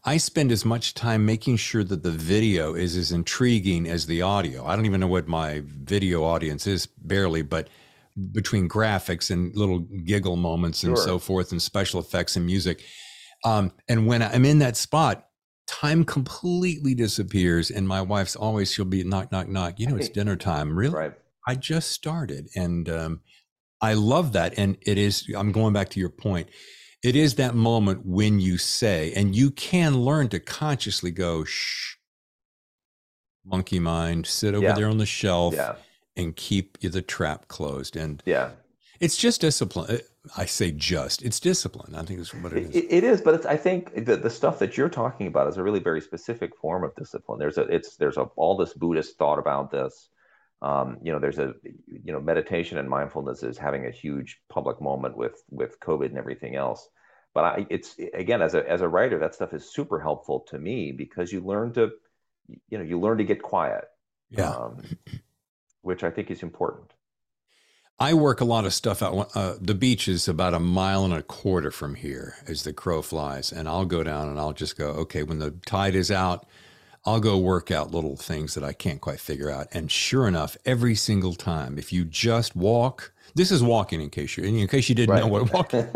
I spend as much time making sure that the video is as intriguing as the audio. I don't even know what my video audience is, barely, but between graphics and little giggle moments and Sure. so forth and special effects and music. Um, and when I'm in that spot, time completely disappears. And my wife's always, she'll be knock, knock, knock. You know, it's dinner time. Really? Right. I just started. And um, I love that. And it is, I'm going back to your point. It is that moment when you say, and you can learn to consciously go, shh, monkey mind, sit over Yeah. there on the shelf Yeah. and keep the trap closed. And Yeah. it's just discipline. I say just, it's discipline. I think that's what it is. It, it is, but it's, I think the, the stuff that you're talking about is a really very specific form of discipline. There's a, it's, there's a, all this Buddhist thought about this. Um, you know, there's a, you know, meditation and mindfulness is having a huge public moment with, with COVID and everything else. But I, it's, again, as a, as a writer, that stuff is super helpful to me because you learn to, you know, you learn to get quiet, Yeah. um, which I think is important. I work a lot of stuff out. Uh, the beach is about a mile and a quarter from here as the crow flies. And I'll go down and I'll just go, okay, when the tide is out, I'll go work out little things that I can't quite figure out. And sure enough, every single time, if you just walk, this is walking in case you, in case you didn't Right. know what walking.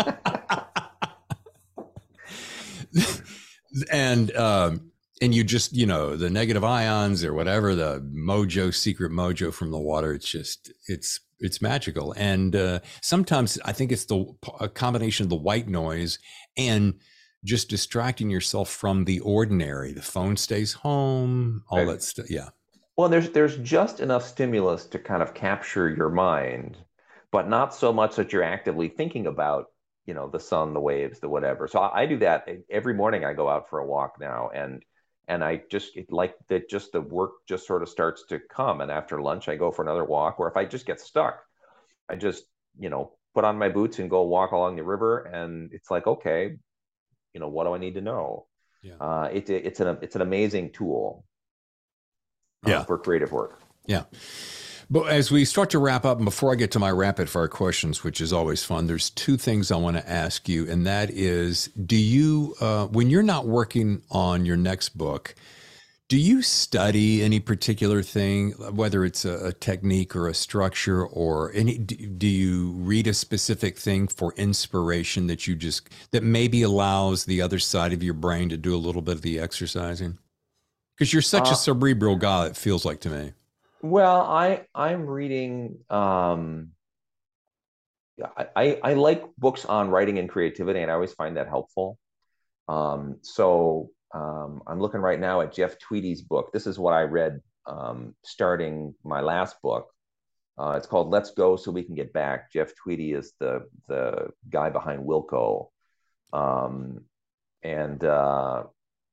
and, um, and you just, you know, the negative ions or whatever, the mojo, secret mojo from the water, it's just, it's, it's magical. And uh, sometimes I think it's the a combination of the white noise and just distracting yourself from the ordinary. The phone stays home, all Right. that stuff. Yeah. Well, there's there's just enough stimulus to kind of capture your mind, but not so much that you're actively thinking about, you know, the sun, the waves, the whatever. So I, I do that every morning. I go out for a walk now, and and I just it, like that. Just the work just sort of starts to come, and after lunch, I go for another walk. Or if I just get stuck, I just you know put on my boots and go walk along the river, and it's like, okay, you know, what do I need to know? Yeah. Uh, it, it's an it's an amazing tool. Uh, Yeah. for creative work. Yeah. But as we start to wrap up, and before I get to my rapid fire questions, which is always fun, there's two things I want to ask you. And that is, do you, uh, when you're not working on your next book, do you study any particular thing, whether it's a, a technique or a structure or any, do, do you read a specific thing for inspiration that you just, that maybe allows the other side of your brain to do a little bit of the exercising? Because you're such Uh, a cerebral guy, it feels like to me. Well, I I'm reading. Um, I, I I like books on writing and creativity, and I always find that helpful. Um, so um, I'm looking right now at Jeff Tweedy's book. This is what I read um, starting my last book. Uh, it's called "Let's Go So We Can Get Back." Jeff Tweedy is the the guy behind Wilco, um, and uh,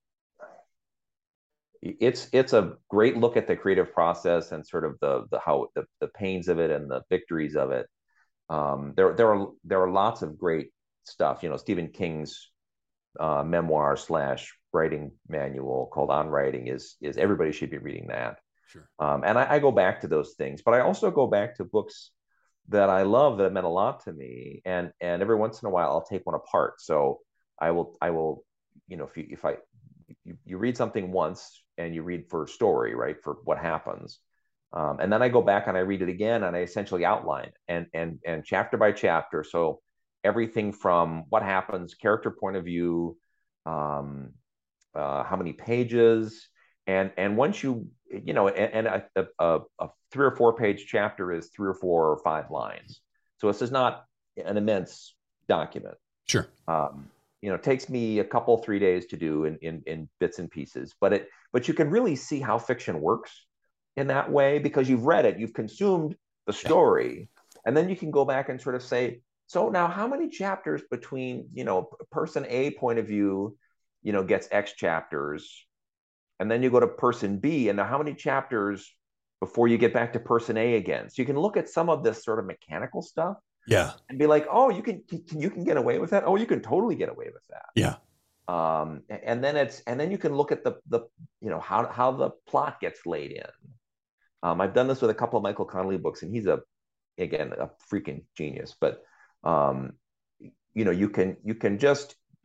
it's it's a great look at the creative process and sort of the the how the, the pains of it and the victories of it. Um, there there are there are lots of great stuff. You know, Stephen King's uh, memoir slash writing manual called On Writing is is everybody should be reading that. Sure. Um, and I, I go back to those things, but I also go back to books that I love that meant a lot to me, and and every once in a while I'll take one apart. So I will I will you know if you if I you, you read something once and you read for story, right, for what happens. Um, and then I go back and I read it again and I essentially outline and and and chapter by chapter. So everything from what happens, character point of view, um, uh, how many pages, and and once you you know, and, and a, a, a three or four page chapter is three or four or five lines. So this is not an immense document. Sure. Um, you know, it takes me a couple, three days to do in, in, in bits and pieces, but it, but you can really see how fiction works in that way because you've read it, you've consumed the story, yeah. And then you can go back and sort of say, so now how many chapters between, you know, person A point of view, you know, gets X chapters, and then you go to person B, and now how many chapters before you get back to person A again? So you can look at some of this sort of mechanical stuff. Yeah. And be like, oh, you can, can you can get away with that? Oh, you can totally get away with that. Yeah. Um, and then it's and then you can look at the the you know how how the plot gets laid in. Um, I've done this with a couple of Michael Connelly books, and he's a again a freaking genius. But um, you know you can you can just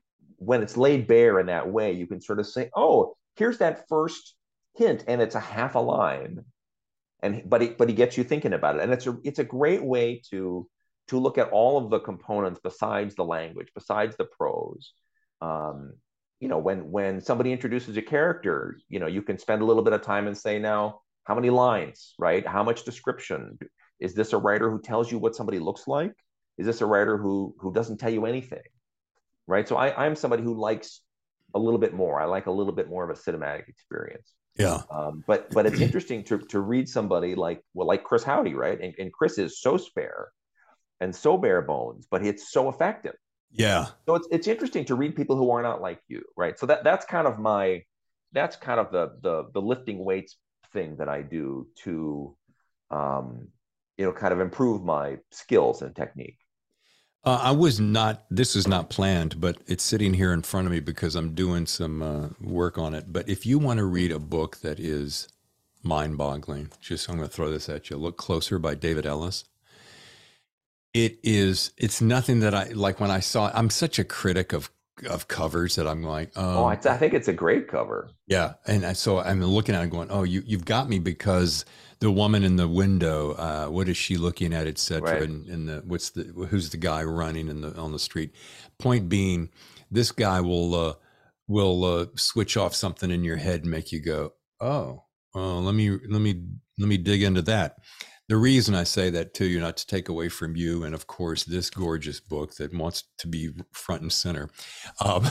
when it's laid bare in that way, you can sort of say, oh, here's that first hint, and it's a half a line, and but he but he gets you thinking about it, and it's a it's a great way to to look at all of the components besides the language, besides the prose. Um, you know, when when somebody introduces a character, you know, you can spend a little bit of time and say, now, how many lines, right? How much description? Is this a writer who tells you what somebody looks like? Is this a writer who who doesn't tell you anything, right? So I, I'm somebody who likes a little bit more. I like a little bit more of a cinematic experience. Yeah. Um, but but it's interesting to to read somebody like well like Chris Howdy, right? And, and Chris is so spare and so bare bones, but it's so effective. Yeah. So it's it's interesting to read people who are not like you, right? So that that's kind of my that's kind of the the the lifting weights thing that I do to um, you know kind of improve my skills and technique. Uh, I was not, this is not planned, but it's sitting here in front of me because I'm doing some uh, work on it. But if you want to read a book that is mind boggling, just I'm going to throw this at you. Look Closer by David Ellis. It is, it's nothing that I, like when I saw it, I'm such a critic of of covers that I'm like, um, oh, I, I think it's a great cover. Yeah. And I, so I'm looking at it going, oh, you, you've got me because the woman in the window, uh, what is she looking at, et cetera. Right. And, and the, what's the, who's the guy running in the, on the street? Point being, this guy will, uh, will, uh, switch off something in your head and make you go, oh, well, let me, let me, let me dig into that. The reason I say that too, you're not to take away from you, and of course, this gorgeous book that wants to be front and center, um,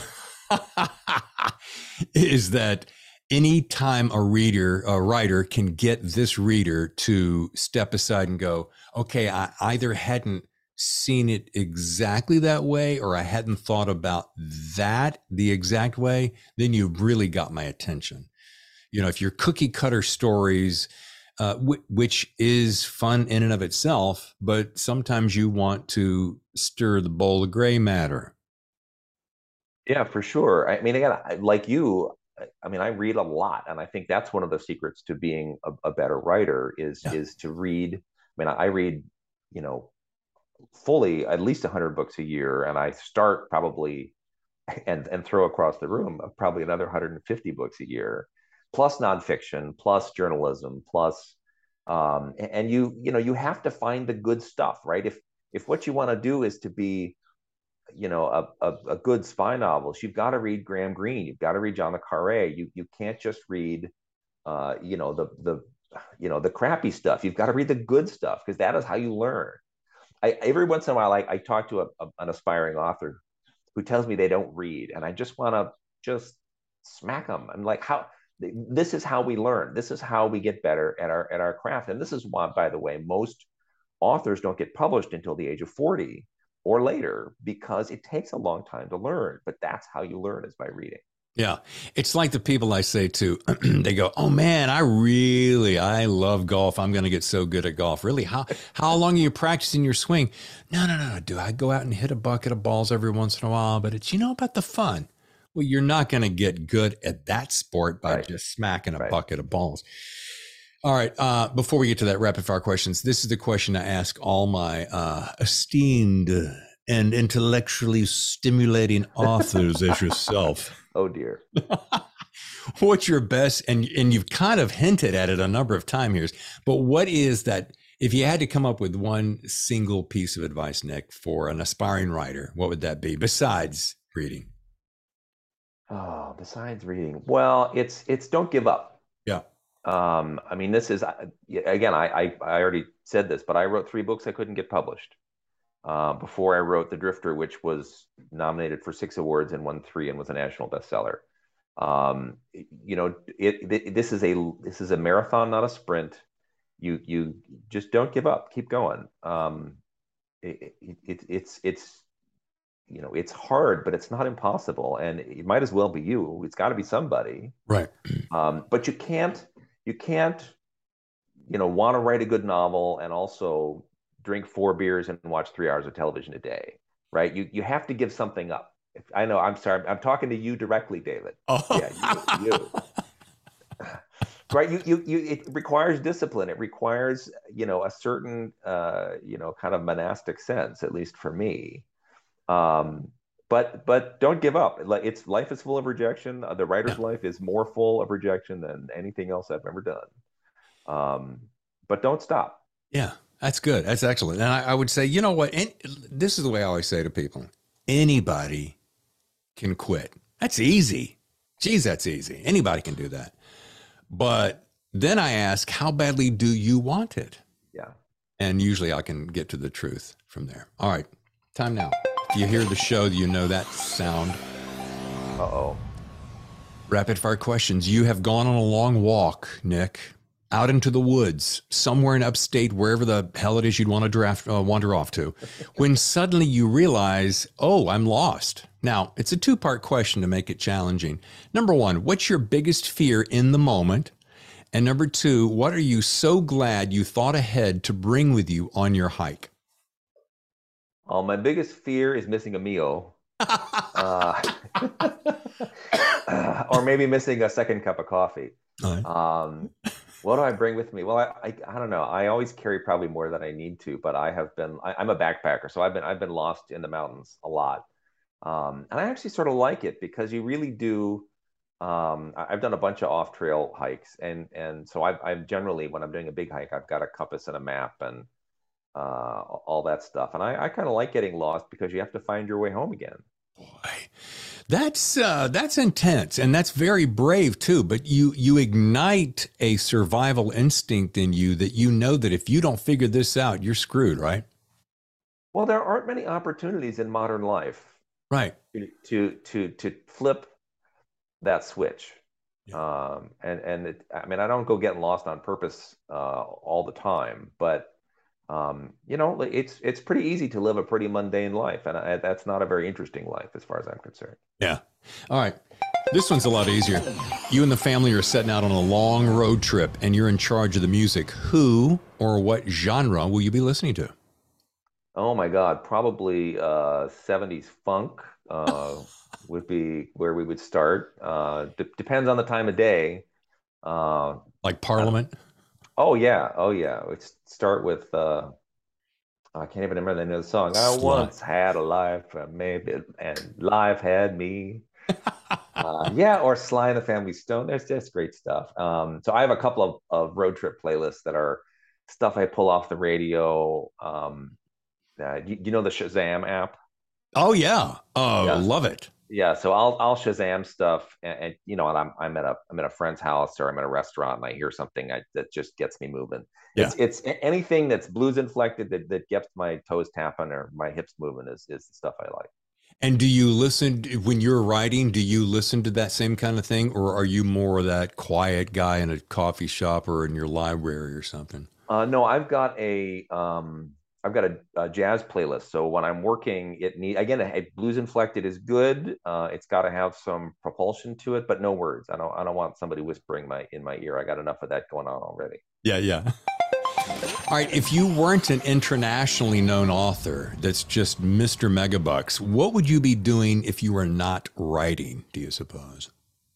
is that anytime a reader, a writer can get this reader to step aside and go, okay, I either hadn't seen it exactly that way or I hadn't thought about that the exact way, then you've really got my attention. You know, if you're cookie cutter stories, Uh, w- which is fun in and of itself, but sometimes you want to stir the bowl of gray matter. Yeah, for sure. I mean, again, I, like you, I, I mean, I read a lot, and I think that's one of the secrets to being a, a better writer is Yeah. is to read. I mean, I, I read, you know, fully at least one hundred books a year, and I start probably and and throw across the room probably another one hundred fifty books a year, plus nonfiction, plus journalism, plus um, and you you know you have to find the good stuff, right? If if what you want to do is to be you know a, a, a good spy novelist, you've got to read Graham Greene, you've got to read John le Carré. You you can't just read uh, you know the the you know the crappy stuff. You've got to read the good stuff because that is how you learn. I, every once in a while, I, I talk to a, a, an aspiring author who tells me they don't read, and I just want to just smack them. I'm like, how? This is how we learn. This is how we get better at our at our craft. And this is why, by the way, most authors don't get published until the age of forty or later because it takes a long time to learn. But that's how you learn is by reading. Yeah. It's like the people I say to, they go, oh man, I really, I love golf. I'm going to get so good at golf. Really? How, how long are you practicing your swing? No, no, no. Do I go out and hit a bucket of balls every once in a while? But it's, you know, about the fun. Well, you're not going to get good at that sport by right. just smacking a right. bucket of balls. All right. Uh, before we get to that rapid fire questions, this is the question I ask all my uh, esteemed and intellectually stimulating authors as yourself. Oh dear. What's your best, and and you've kind of hinted at it a number of times here, but what is that, if you had to come up with one single piece of advice, Nick, for an aspiring writer, what would that be besides reading? Oh, besides reading. Well, it's it's don't give up. Yeah. Um, I mean, this is, again, I, I I already said this, but I wrote three books that couldn't get published. Uh, before I wrote The Drifter, which was nominated for six awards and won three and was a national bestseller. Um, you know, it, it, this is a this is a marathon, not a sprint. You you just don't give up. Keep going. Um, it, it, it, it's it's you know it's hard, but it's not impossible, and it might as well be you. It's got to be somebody, right? Um, but you can't you can't you know want to write a good novel and also drink four beers and watch three hours of television a day, right? You you have to give something up. If, I know, I'm sorry, I'm talking to you directly, David. Oh. Yeah, you, you. Right? You you you. It requires discipline. It requires you know a certain uh, you know kind of monastic sense, at least for me. Um, but but don't give up. Like it's life is full of rejection. Uh, the writer's Yeah. life is more full of rejection than anything else I've ever done. Um, but don't stop. Yeah. That's good. That's excellent. And I, I would say, you know what? And this is the way I always say to people, anybody can quit. That's easy. Geez, that's easy. Anybody can do that. But then I ask, how badly do you want it? Yeah. And usually I can get to the truth from there. All right, time now. If you hear the show, you know that sound. Uh-oh. Rapid fire questions. You have gone on a long walk, Nick, out into the woods, somewhere in upstate, wherever the hell it is you'd want to draft, uh, wander off to, when suddenly you realize, oh, I'm lost. Now, it's a two-part question to make it challenging. Number one, what's your biggest fear in the moment? And number two, what are you so glad you thought ahead to bring with you on your hike? Oh, my biggest fear is missing a meal. uh, or maybe missing a second cup of coffee. Right. Um, what do I bring with me? Well, I, I, I don't know. I always carry probably more than I need to, but I have been, I, I'm a backpacker. So I've been, I've been lost in the mountains a lot. Um, and I actually sort of like it because you really do. Um, I- I've done a bunch of off-trail hikes, and and so I've, I've generally, when I'm doing a big hike, I've got a compass and a map and uh, all that stuff. And I, I kind of like getting lost because you have to find your way home again. Boy, that's uh, that's intense, and that's very brave too. But you you ignite a survival instinct in you that you know that if you don't figure this out, you're screwed, right? Well, there aren't many opportunities in modern life Right. to to to, to flip that switch. Yeah. Um, and and it, I mean, I don't go getting lost on purpose uh, all the time, but um, you know, it's it's pretty easy to live a pretty mundane life, and I, that's not a very interesting life as far as I'm concerned. Yeah. All right. This one's a lot easier. You and the family are setting out on a long road trip, and you're in charge of the music. Who or what genre will you be listening to? Oh my God, probably uh, seventies funk uh, would be where we would start. Uh, d- depends on the time of day. Uh, Like Parliament? oh yeah, oh yeah. We start with uh, I can't even remember the name of the song. I Slut. once had a life, uh, maybe, and life had me. Uh, yeah, or Sly and the Family Stone. There's just great stuff. Um, so I have a couple of, of road trip playlists that are stuff I pull off the radio. Um, uh, you, you know the Shazam app? Oh, yeah. Oh, Yeah. love it. Yeah, so I'll I'll Shazam stuff, and, and you know, and I'm I'm at a I'm at a friend's house or I'm at a restaurant and I hear something I, that just gets me moving. Yeah. It's it's anything that's blues inflected that, that gets my toes tapping or my hips moving is is the stuff I like. And do you listen when you're writing? Do you listen to that same kind of thing, or are you more of that quiet guy in a coffee shop or in your library or something? Uh, no, I've got a um, I've got a, a jazz playlist. So when I'm working, it need again a, a blues inflected is good. Uh, it's got to have some propulsion to it, but no words. I don't I don't want somebody whispering my in my ear. I got enough of that going on already. Yeah, yeah. All right. If you weren't an internationally known author that's just Mister Megabucks, what would you be doing if you were not writing, do you suppose?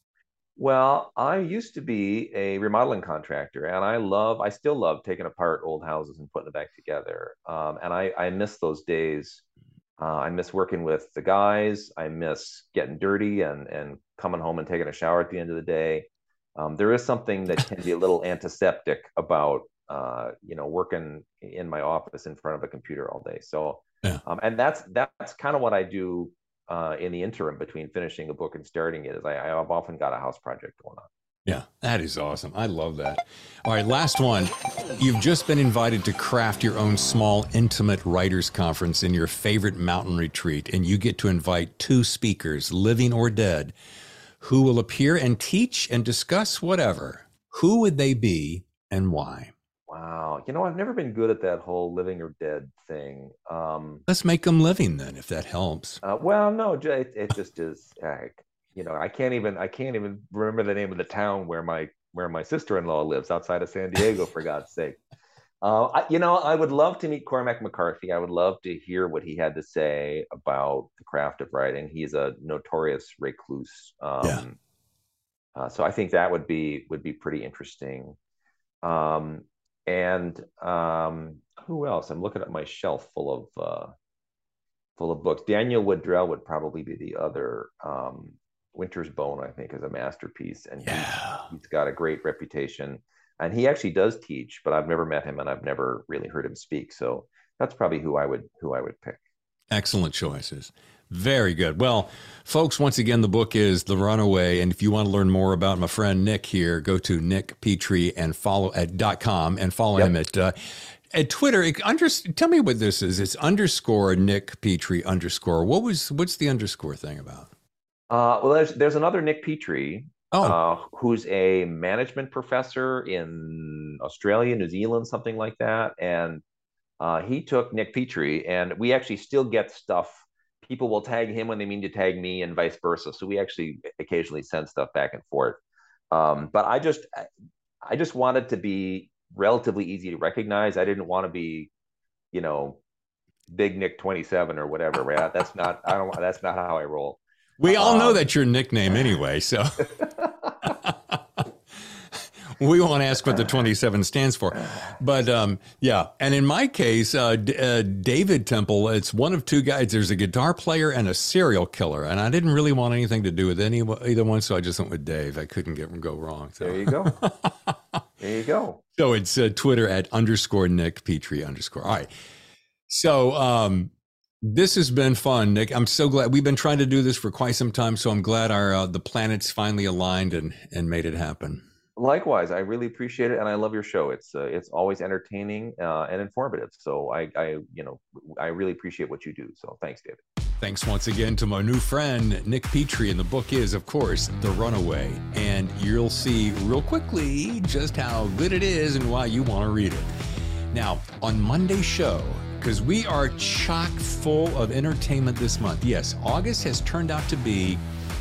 Well, I used to be a remodeling contractor, and I love, I still love taking apart old houses and putting it back together. Um, and I, I miss those days. Uh, I miss working with the guys. I miss getting dirty and and coming home and taking a shower at the end of the day. Um, there is something that can be a little antiseptic about, uh, you know, working in my office in front of a computer all day. So, Yeah. um, and that's that's kind of what I do uh, in the interim between finishing a book and starting it. Is I, I've often got a house project going on. Yeah, that is awesome. I love that. All right, last one. You've just been invited to craft your own small, intimate writers' conference in your favorite mountain retreat, and you get to invite two speakers, living or dead, who will appear and teach and discuss whatever. Who would they be and why? Wow. You know, I've never been good at that whole living or dead thing. Um, Let's make them living then, if that helps. uh, well, no, it, it just is. Uh, you know, I can't even I can't even remember the name of the town where my where my sister-in-law lives outside of San Diego, for God's sake. Uh, I, you know, I would love to meet Cormac McCarthy. I would love to hear what he had to say about the craft of writing. He's a notorious recluse. Yeah. Um, uh, so I think that would be would be pretty interesting. Um, and um, who else? I'm looking at my shelf full of uh, full of books. Daniel Woodrell would probably be the other. Um, Winter's Bone, I think, is a masterpiece, and yeah. he's, he's got a great reputation. And he actually does teach, but I've never met him, and I've never really heard him speak. So that's probably who I would who I would pick. Excellent choices. Very good. Well, folks, once again, the book is The Runaway. And if you want to learn more about my friend Nick here, go to Nick Petrie and follow at dot com and follow yep. him at uh, at Twitter. It, under, tell me what this is. It's underscore Nick Petrie underscore. What was what's the underscore thing about? Uh, well, there's there's another Nick Petrie, oh. uh, who's a management professor in Australia, New Zealand, something like that. And uh, he took Nick Petrie, and we actually still get stuff. People will tag him when they mean to tag me, and vice versa. So we actually occasionally send stuff back and forth. Um, but I just I just wanted to be relatively easy to recognize. I didn't want to be, you know, Big Nick twenty-seven or whatever. Right? That's not I don't. That's not how I roll. We all um, know that's your nickname anyway, so we won't ask what the twenty-seven stands for. But um, yeah, and in my case, uh, D- uh, David Temple, it's one of two guys. There's a guitar player and a serial killer, and I didn't really want anything to do with any either one, so I just went with Dave. I couldn't get go wrong. So. There you go. There you go. So it's uh, Twitter at underscore Nick Petrie underscore. All right. So um, this has been fun, Nick. I'm so glad we've been trying to do this for quite some time. So I'm glad our uh, the planets finally aligned and and made it happen. Likewise, I really appreciate it, and I love your show. It's uh, it's always entertaining uh, and informative. So I, I, you know, I really appreciate what you do. So thanks, David. Thanks once again to my new friend Nick Petrie, and the book is, of course, The Runaway. And you'll see real quickly just how good it is and why you want to read it. Now, on Monday's show, because we are chock full of entertainment this month. Yes, August has turned out to be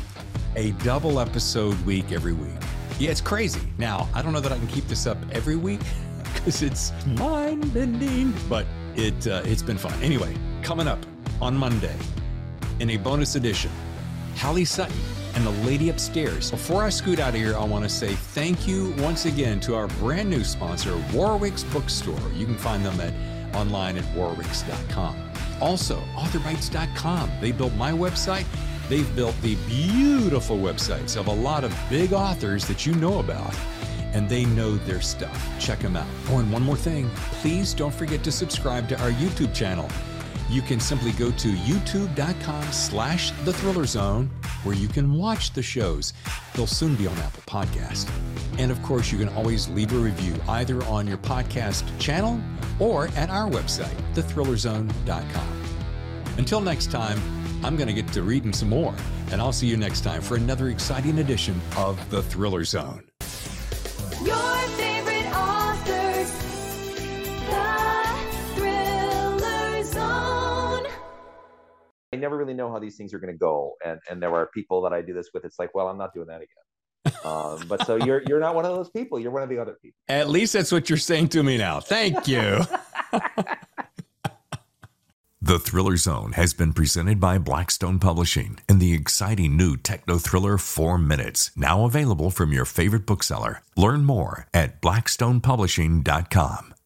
a double episode week every week. Yeah, it's crazy. Now, I don't know that I can keep this up every week because it's mind-bending, but it, uh, it's been fun. Anyway, coming up on Monday in a bonus edition, Hallie Sutton and the Lady Upstairs. Before I scoot out of here, I want to say thank you once again to our brand new sponsor, Warwick's Bookstore. You can find them at online at warwicks dot com. Also, author bites dot com. They built my website. They've built the beautiful websites of a lot of big authors that you know about, and they know their stuff. Check them out. Oh, and one more thing, please don't forget to subscribe to our YouTube channel. You can simply go to youtube.com slash The Thriller Zone, where you can watch the shows. They'll soon be on Apple Podcast. And of course, you can always leave a review either on your podcast channel or at our website, the thriller zone dot com. Until next time, I'm going to get to reading some more, and I'll see you next time for another exciting edition of The Thriller Zone. Your favorite authors, The Thriller Zone. I never really know how these things are going to go, and and there are people that I do this with. It's like, well, I'm not doing that again. um, but so you're you're not one of those people. You're one of the other people. At least that's what you're saying to me now. Thank you. The Thriller Zone has been presented by Blackstone Publishing and the exciting new techno thriller Four Minutes, now available from your favorite bookseller. Learn more at blackstone publishing dot com.